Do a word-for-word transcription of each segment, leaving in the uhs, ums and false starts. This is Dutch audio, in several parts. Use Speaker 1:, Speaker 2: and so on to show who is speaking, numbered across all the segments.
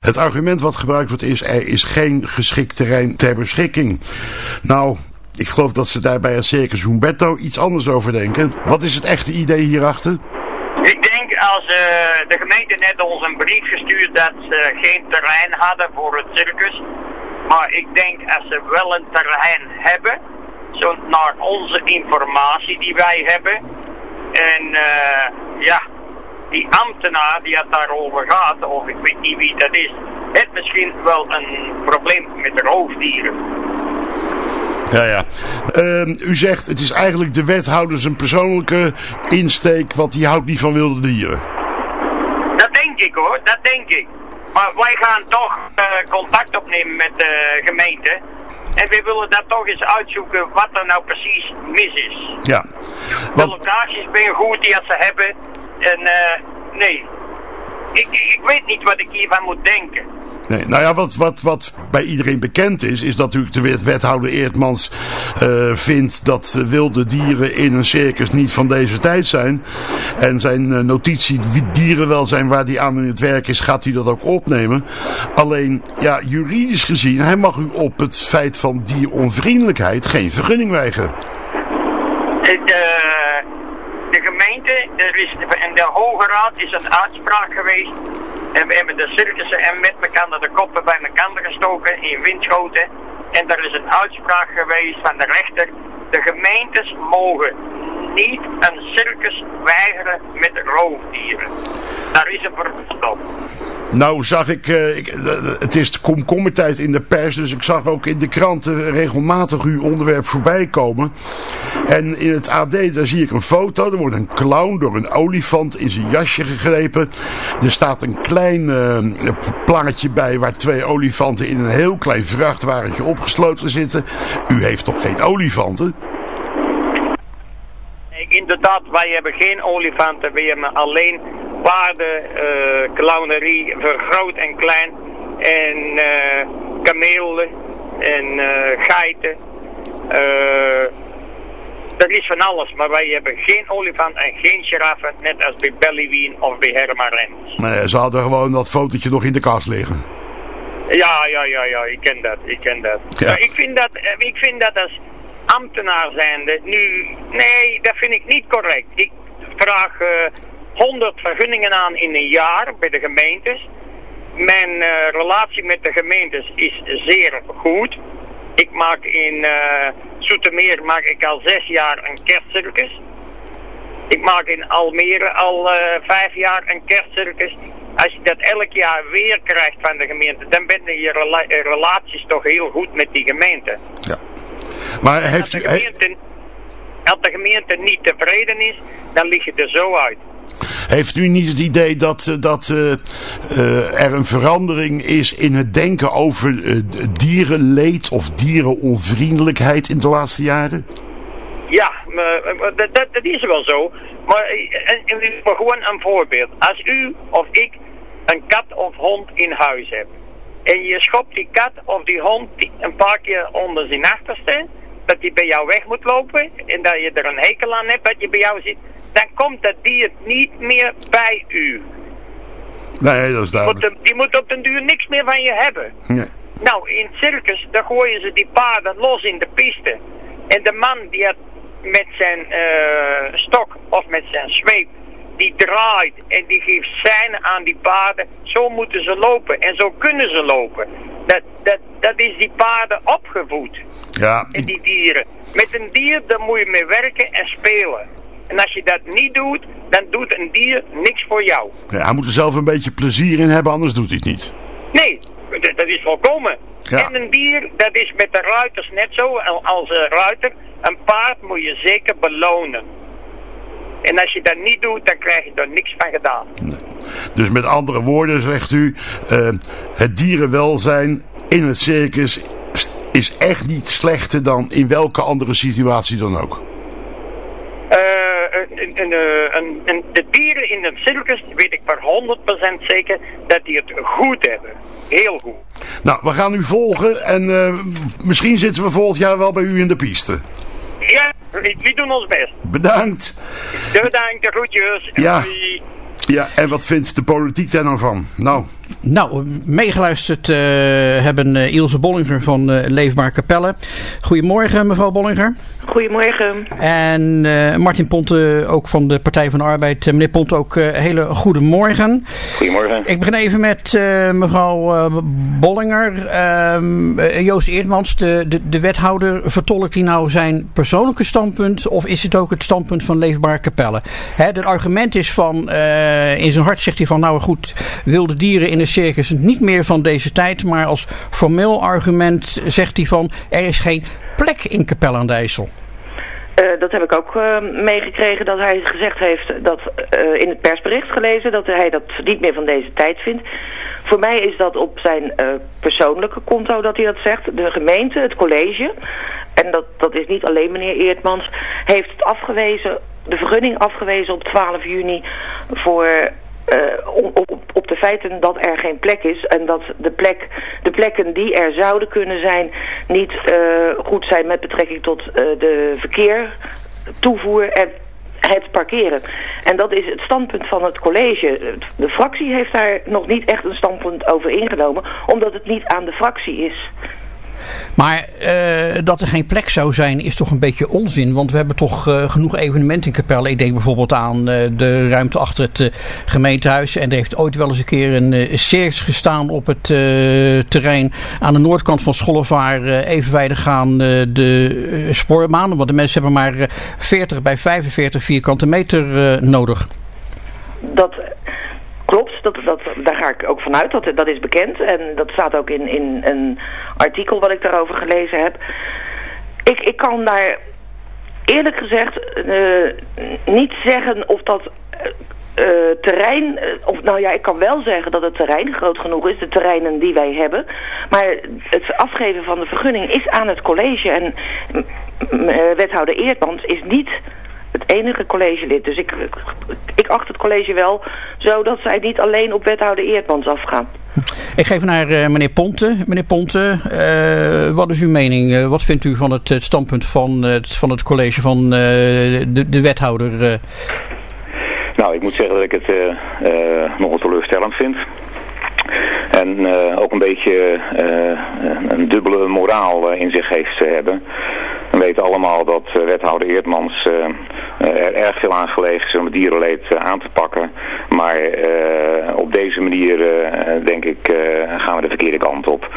Speaker 1: Het argument wat gebruikt wordt is, er is geen geschikt terrein ter beschikking. Nou, ik geloof dat ze daar bij het Circus Humberto iets anders over denken. Wat is het echte idee hierachter?
Speaker 2: Ik denk als uh, de gemeente net ons een brief gestuurd dat ze geen terrein hadden voor het circus. Maar ik denk als ze wel een terrein hebben, zo naar onze informatie die wij hebben. En uh, ja, die ambtenaar die het daarover gaat, of ik weet niet wie dat is, heeft misschien wel een probleem met roofdieren.
Speaker 1: Ja, ja. Uh, u zegt, het is eigenlijk de wethouder zijn persoonlijke insteek, want die houdt niet van wilde dieren.
Speaker 2: Dat denk ik hoor, dat denk ik. Maar wij gaan toch uh, contact opnemen met de gemeente. En we willen dat toch eens uitzoeken wat er nou precies mis is.
Speaker 1: Ja.
Speaker 2: De locaties ben goed die ze hebben. En uh, nee, ik, ik weet niet wat ik hiervan moet denken.
Speaker 1: Nee, nou ja, wat, wat, wat bij iedereen bekend is, is dat natuurlijk de wethouder Eertmans uh, vindt dat uh, wilde dieren in een circus niet van deze tijd zijn. En zijn uh, notitie dierenwelzijn waar hij aan in het werk is, gaat hij dat ook opnemen. Alleen, ja, juridisch gezien, hij mag u op het feit van dieronvriendelijkheid geen vergunning weigeren.
Speaker 2: De, de gemeente, er is, in de Hoge Raad is een uitspraak geweest. En we hebben de circussen en met elkaar de koppen bij elkaar gestoken in Winschoten. En er is een uitspraak geweest van de rechter. De gemeentes mogen niet een circus weigeren met roofdieren. Daar is een verbod op.
Speaker 1: Nou zag ik, uh, ik uh, het is komkommertijd in de pers, dus ik zag ook in de kranten regelmatig uw onderwerp voorbij komen. En in het A D, daar zie ik een foto, er wordt een clown door een olifant in zijn jasje gegrepen. Er staat een klein uh, plannetje bij waar twee olifanten in een heel klein vrachtwagentje opgesloten zitten. U heeft toch geen olifanten?
Speaker 2: Inderdaad, wij hebben geen olifanten, we hebben alleen paarden, uh, clownerie, voor groot en klein, en uh, kamelen en uh, geiten. Uh, er is van alles, maar wij hebben geen olifant en geen giraffen, net als bij Bellywien of bij Herman Rens.
Speaker 1: Nee, ze hadden gewoon dat fotootje nog in de kast liggen.
Speaker 2: Ja, ja, ja, ja, ik ken dat, ik ken dat.
Speaker 1: Ja.
Speaker 2: Nou, ik vind dat, ik vind dat als ambtenaar zijnde nu, nee, dat vind ik niet correct. Ik vraag uh, honderd vergunningen aan in een jaar bij de gemeentes. Mijn uh, relatie met de gemeentes is zeer goed. Ik maak in uh, Zoetermeer maak ik al zes jaar een kerstcircus. Ik maak in Almere al uh, vijf jaar een kerstcircus. Als je dat elk jaar weer krijgt van de gemeente, dan ben je rela relaties toch heel goed met die gemeente.
Speaker 1: Ja. Maar heeft
Speaker 2: als,
Speaker 1: u,
Speaker 2: de gemeente, als de gemeente niet tevreden is, dan lig je er zo uit.
Speaker 1: Heeft u niet het idee dat, dat uh, uh, er een verandering is in het denken over uh, dierenleed of dierenonvriendelijkheid in de laatste jaren?
Speaker 2: Ja, maar, dat, dat, dat is wel zo. Maar, en, en, maar gewoon een voorbeeld. Als u of ik een kat of hond in huis hebt, en je schopt die kat of die hond die een paar keer onder zijn achterste, dat die bij jou weg moet lopen en dat je er een hekel aan hebt dat je bij jou zit, dan komt dat dier niet meer bij u.
Speaker 1: Nee, dat is duidelijk.
Speaker 2: Die moet, die moet op den duur niks meer van je hebben.
Speaker 1: Nee.
Speaker 2: Nou, in het circus, dan gooien ze die paarden los in de piste. En de man die had met zijn uh, stok of met zijn zweep, die draait en die geeft seinen aan die paarden. Zo moeten ze lopen en zo kunnen ze lopen. Dat, dat, dat is die paarden opgevoed.
Speaker 1: Ja.
Speaker 2: En die dieren. Met een dier, daar moet je mee werken en spelen. En als je dat niet doet, dan doet een dier niks voor jou.
Speaker 1: Ja, hij moet er zelf een beetje plezier in hebben, anders doet hij het niet.
Speaker 2: Nee, dat, dat is volkomen. Ja. En een dier, dat is met de ruiters net zo als een ruiter. Een paard moet je zeker belonen. En als je dat niet doet, dan krijg je er niks van gedaan.
Speaker 1: Nee. Dus met andere woorden zegt u, uh, het dierenwelzijn in het circus is echt niet slechter dan in welke andere situatie dan ook.
Speaker 2: Uh, een, een, een, een, de dieren in het circus, weet ik voor honderd procent zeker, dat die het goed hebben. Heel goed.
Speaker 1: Nou, we gaan u volgen en uh, misschien zitten we volgend jaar wel bij u in de piste.
Speaker 2: Ja, we doen ons best.
Speaker 1: Bedankt.
Speaker 2: Bedankt, de groetjes.
Speaker 1: Ja. Ja, en wat vindt de politiek daar nou van? Nou...
Speaker 3: Nou, meegeluisterd uh, hebben uh, Ilse Bollinger van uh, Leefbaar Capelle. Goedemorgen, mevrouw Bollinger.
Speaker 4: Goedemorgen.
Speaker 3: En uh, Martin Ponte, ook van de Partij van de Arbeid. Uh, meneer Ponte, ook uh, hele goede morgen.
Speaker 5: Goedemorgen.
Speaker 3: Ik begin even met uh, mevrouw uh, Bollinger. Um, uh, Joost Eertmans, de, de, de wethouder, vertolkt hij nou zijn persoonlijke standpunt of is het ook het standpunt van Leefbaar Capelle? Hè, het argument is van, uh, in zijn hart zegt hij van, nou goed, wilde dieren in een circus niet meer van deze tijd, maar als formeel argument zegt hij van, er is geen plek in Capelle aan de IJssel.
Speaker 4: Uh, dat heb ik ook uh, meegekregen, dat hij gezegd heeft, dat uh, in het persbericht gelezen, dat hij dat niet meer van deze tijd vindt. Voor mij is dat op zijn uh, persoonlijke konto dat hij dat zegt. De gemeente, het college, en dat, dat is niet alleen meneer Eertmans, heeft het afgewezen, de vergunning afgewezen op twaalf juni voor... Uh, op, op de feiten dat er geen plek is en dat de, plek, de plekken die er zouden kunnen zijn niet uh, goed zijn met betrekking tot uh, de verkeer, toevoer en het parkeren. En dat is het standpunt van het college. De fractie heeft daar nog niet echt een standpunt over ingenomen, omdat het niet aan de fractie is.
Speaker 3: Maar uh, dat er geen plek zou zijn is toch een beetje onzin. Want we hebben toch uh, genoeg evenementen in Capelle. Ik denk bijvoorbeeld aan uh, de ruimte achter het uh, gemeentehuis. En er heeft ooit wel eens een keer een uh, circus gestaan op het uh, terrein aan de noordkant van Schollevaar. Uh, evenwijdig gaan uh, de uh, spoorbanen. Want de mensen hebben maar uh, veertig bij vijfenveertig vierkante meter uh, nodig.
Speaker 4: Dat... Klopt, dat, dat, daar ga ik ook vanuit, dat, dat is bekend en dat staat ook in, in een artikel wat ik daarover gelezen heb. Ik, ik kan daar eerlijk gezegd uh, niet zeggen of dat uh, terrein, uh, of nou ja, ik kan wel zeggen dat het terrein groot genoeg is, de terreinen die wij hebben, maar het afgeven van de vergunning is aan het college en uh, wethouder Eertmans is niet het enige collegelid. Dus ik, ik acht het college wel zo dat zij niet alleen op wethouder Eertmans afgaan.
Speaker 3: Ik geef naar uh, meneer Ponte. Meneer Ponte, uh, wat is uw mening? Uh, wat vindt u van het, het standpunt van, uh, van het college van uh, de, de wethouder? Uh?
Speaker 5: Nou, ik moet zeggen dat ik het uh, uh, nogal teleurstellend vind. En uh, ook een beetje uh, een dubbele moraal uh, in zich heeft te hebben. We weten allemaal dat uh, wethouder Eertmans uh, uh, er erg veel aan gelegen is om het dierenleed uh, aan te pakken. Maar uh, op deze manier uh, denk ik uh, gaan we de verkeerde kant op.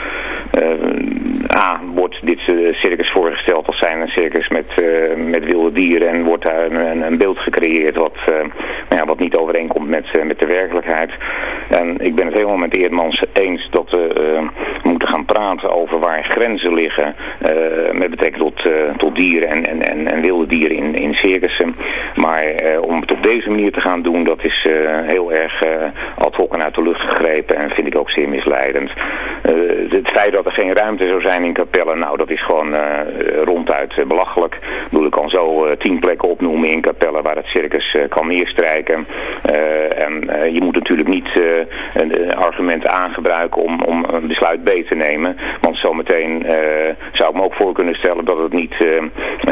Speaker 5: Uh, A, wordt dit uh, circus voorgesteld als zijn een circus met, uh, met wilde dieren en wordt daar een, een beeld gecreëerd wat, uh, nou ja, wat niet overeenkomt met, uh, met de werkelijkheid. En ik ben het helemaal met Eertmans eens dat we uh, moeten gaan praten over waar grenzen liggen uh, met betrekking tot, uh, tot dieren en, en, en, en wilde dieren in, in circussen. Maar uh, om het op deze manier te gaan doen, dat is uh, heel erg uh, ad hoc en uit de lucht gegrepen en vind ik ook zeer misleidend. Uh, het feit dat er geen ruimte zou zijn in Capelle, nou dat is gewoon uh, ronduit uh, belachelijk. Ik bedoel, ik kan zo uh, tien plekken opnoemen in Capelle waar het circus uh, kan neerstrijken. Uh, en uh, je moet natuurlijk niet uh, een, een argument aangebruiken om, om een besluit B te nemen. Want zometeen uh, zou ik me ook voor kunnen stellen dat het niet uh,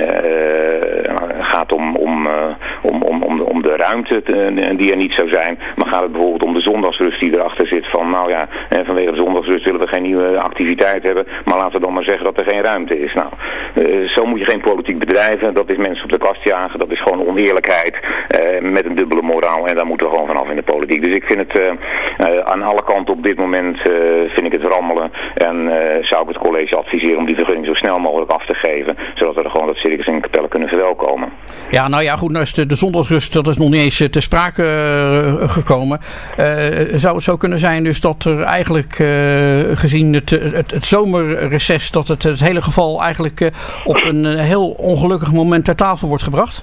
Speaker 5: uh, gaat om, om, uh, om, om, om, om de ruimte te, die er niet zou zijn. Maar gaat het bijvoorbeeld om de zondagsrust die erachter zit van nou ja, vanwege de zondagsrust willen we geen nieuwe activiteit hebben. Maar laten we dan maar zeggen dat er geen ruimte is. Nou, uh, zo moet je geen politiek bedrijven. Dat is mensen op de kast jagen. Dat is gewoon oneerlijkheid uh, met een dubbele moraal. En daar moeten we gewoon vanaf in de politiek. Dus ik vind het uh, uh, aan alle kanten op dit moment uh, vind ik het rammelen. En uh, zou ik het college adviseren om die vergunning zo snel mogelijk af te geven. Zodat we er gewoon dat circus in Capelle kunnen verwelkomen.
Speaker 3: Ja, nou ja, goed, nou is de, de zondagsrust, dat is nog niet eens ter sprake uh, gekomen. Uh, zou het zo kunnen zijn dus dat er eigenlijk uh, gezien het, het, het zomerreces, dat het, het hele geval eigenlijk uh, op een uh, heel ongelukkig moment ter tafel wordt gebracht?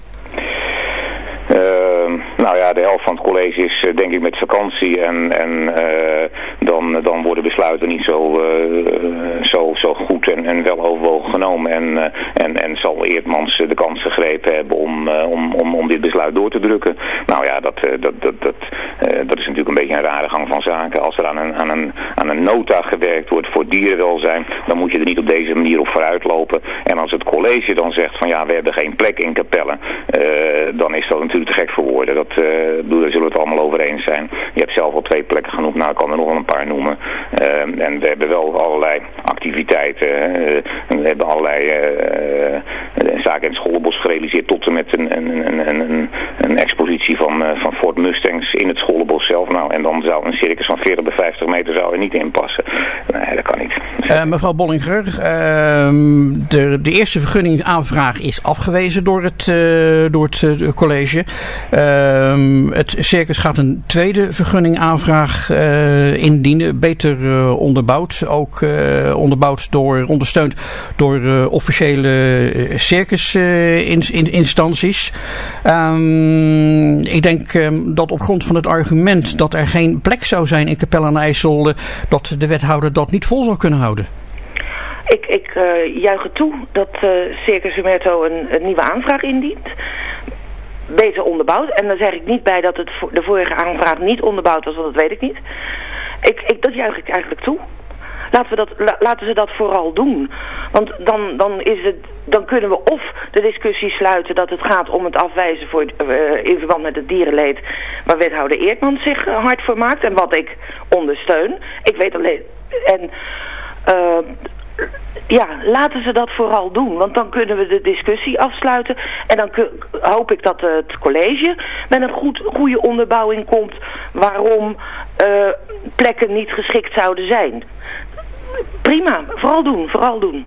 Speaker 5: Uh, nou ja, de helft van het college is uh, denk ik met vakantie en, en uh, dan, dan worden besluiten niet zo, uh, zo, zo goed en, en wel overwogen genomen. En, uh, en, en zal Eertmans de kans gegrepen hebben om, uh, om, om, om dit besluit door te drukken. Nou ja, dat, uh, dat, dat, dat, uh, dat is natuurlijk een beetje een rare gang van zaken. Als er aan een, aan een, aan een nota gewerkt wordt voor dierenwelzijn, dan moet je er niet op deze manier op vooruit lopen. En als het college dan zegt van ja, we hebben geen plek in Capelle, uh, dan is dat natuurlijk te gek voor woorden. worden. Dat, uh, bedoel, daar zullen we het allemaal over eens zijn. Je hebt zelf al twee plekken genoemd, nou ik kan er nog wel een paar noemen. Uh, en we hebben wel allerlei activiteiten. Uh, we hebben allerlei uh, zaken in het Scholenbos gerealiseerd tot en met een, een, een, een, een expositie van, uh, van Ford Mustangs in het Scholenbos zelf. Nou, en dan zou een circus van veertig bij vijftig meter zou er niet in passen. Nee, dat kan niet.
Speaker 3: Uh, mevrouw Bollinger, uh, de, de eerste vergunningsaanvraag is afgewezen door het, uh, door het uh, college. Uh, het circus gaat een tweede vergunningaanvraag uh, indienen. Beter uh, onderbouwd. Ook uh, onderbouwd door, ondersteund door uh, officiële circusinstanties. Uh, um, ik denk um, dat op grond van het argument dat er geen plek zou zijn in Capelle aan de IJssel, uh, dat de wethouder dat niet vol zou kunnen houden.
Speaker 4: Ik, ik uh, juich het toe dat uh, Circus Humberto een, een nieuwe aanvraag indient. Beter onderbouwd. En daar zeg ik niet bij dat het de vorige aanvraag niet onderbouwd was, want dat weet ik niet. Ik, ik, dat juich ik eigenlijk toe. Laten, we dat, la, laten ze dat vooral doen. Want dan, dan, is het, dan kunnen we of de discussie sluiten dat het gaat om het afwijzen voor, uh, in verband met het dierenleed, waar wethouder Eertman zich uh, hard voor maakt en wat ik ondersteun. Ik weet alleen... En, uh, ja, laten ze dat vooral doen. Want dan kunnen we de discussie afsluiten. En dan hoop ik dat het college met een goed, goede onderbouwing komt waarom uh, plekken niet geschikt zouden zijn. Prima, vooral doen, vooral doen.